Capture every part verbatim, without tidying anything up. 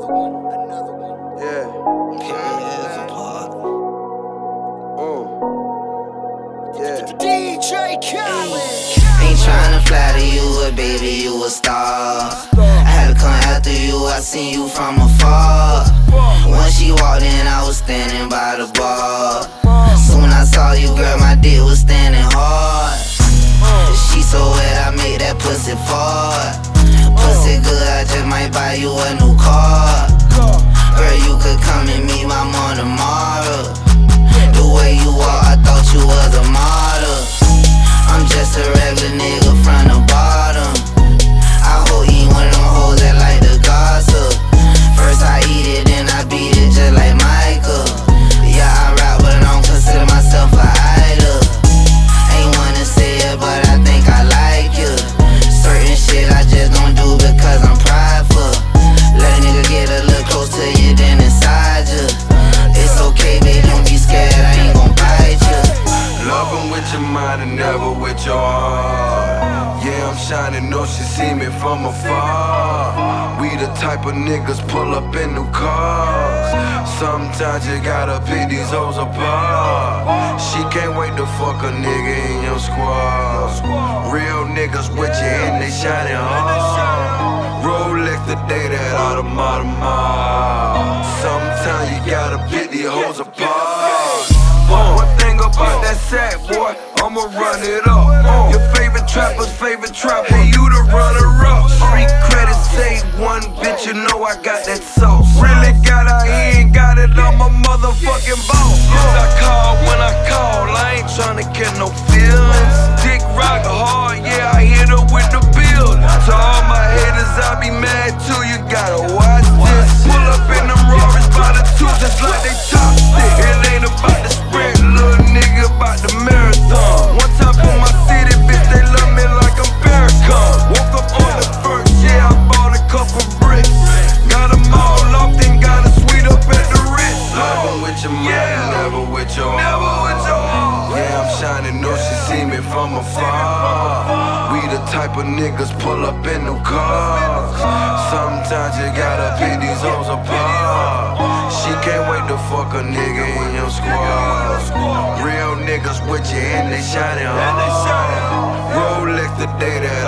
Another one, another one. Yeah. Pick me as apart. Mm. Yeah. D J Khaled. Ain't tryna flatter you, but baby, you a star. I had to come after you, I seen you from afar. When she walked in, I was standing by the bar. Soon I saw you, girl, my dick was standing hard. She so wet, I made that pussy fart. Pussy good, I just might buy you a new car. Girl, you could come and meet my mom tomorrow. The way you walk, I thought you was a model. I'm just a regular nigga from the bottom. I hope you ain't one of them hoes that like to gossip. First I eat it, then I beat it just like Michael. Yeah, I rap, but I don't consider myself an idol. Ain't wanna say it, but I think I like you. Certain shit I just don't do because I'm prideful. Let a nigga get a little close to you, then inside you. It's okay, baby, don't be scared, I ain't gon' bite you. Love 'em with your mind and never with your heart. Yeah, I'm shining, know she see me from afar. We the type of niggas pull up in new cars. Sometimes you gotta pick these hoes apart. She can't wait to fuck a nigga in your squad. Real niggas with you and they shining hard. Rolex the day that Audemars. Sometimes you gotta pick these hoes apart. Uh, one thing about that sack, boy, I'ma run it up. Uh, your favorite trapper's favorite trapper, hey, you the runner-up. Street credit say one, bitch, you know I got that sauce. Really got it, he ain't got it, I'm a motherfucking boss. Yes, I call when I call, I ain't tryna get no feelings. Dick rock hard, yeah, I hit her with the build. To all my haters, I be mad too, you gotta watch this. Pull up in them Rories by the two, just like they top stick. It ain't about the spread, little nigga, about the marathon. One time for my city, bitch, they love me like I'm Farrakhan. Woke up on the first, yeah, I bought a couple bricks. Got them all off, then got a suite up at the Ritz. Love 'em with your mind, yeah. Never with your heart. Never with your heart. Yeah, I'm shining, know she see me from afar. We the type of niggas pull up in new cars. Sometimes you gotta pick these hoes apart. She can't wait to fuck a nigga in your squad. Real niggas with you and they shining hard. Rolex the day that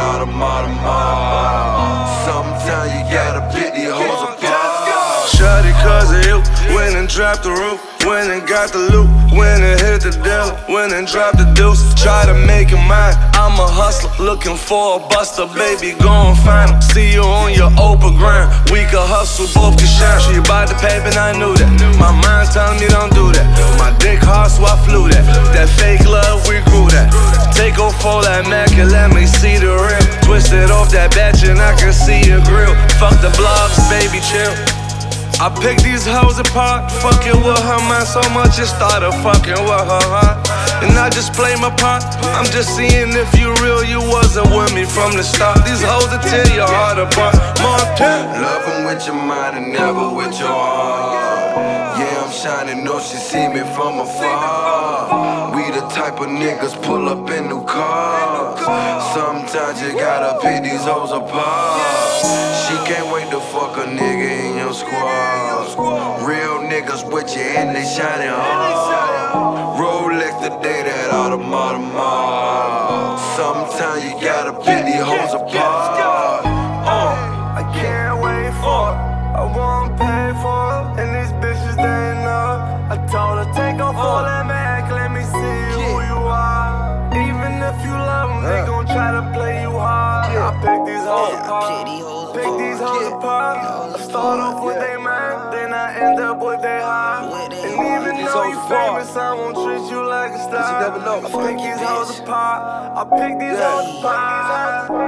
Audemars. Sometimes you gotta pick these hoes apart. Shawty cause of you, went and dropped the roof, went and got the loot, went and hit the dealer, went and dropped the deuce. Try to make it mine, I'm a hustler, looking for a buster, baby, go and find him. See you on your Oprah grind, we can hustle, both can shine. She about the paper and I knew that, my mind telling me don't do that. My dick hard so I flew that, that fake love we grew that. Take off all that Mac and let me see the rim. Twisted off that batch and I can see your grill. Fuck the blogs, baby, chill. I pick these hoes apart, fucking with her mind so much it started fucking with her heart. And I just play my part, I'm just seeing if you real, you wasn't with me from the start. These hoes will tear your heart apart, Montana. Love 'em with your mind and never with your heart. Yeah, I'm shining, know she see me from afar. We the type of niggas pull up in new cars. Sometimes you gotta pick these hoes apart. She can't wait to fuck a nigga in your squad. Real niggas with you and they shining hard. Rolex the day that Audemars. Sometimes you gotta pick these hoes apart. Uh. I can't wait for it, I won't pay for it. And these bitches they know. I told her take off all that Mac, let me see who you are. Even if you love them, they gon' try to play you hard. I pick these hoes apart, pick these hoes apart. I start off with they mind, then I end up with they heart. And even though you famous, I won't treat you like a star. I pick these hoes apart, I pick these hoes apart.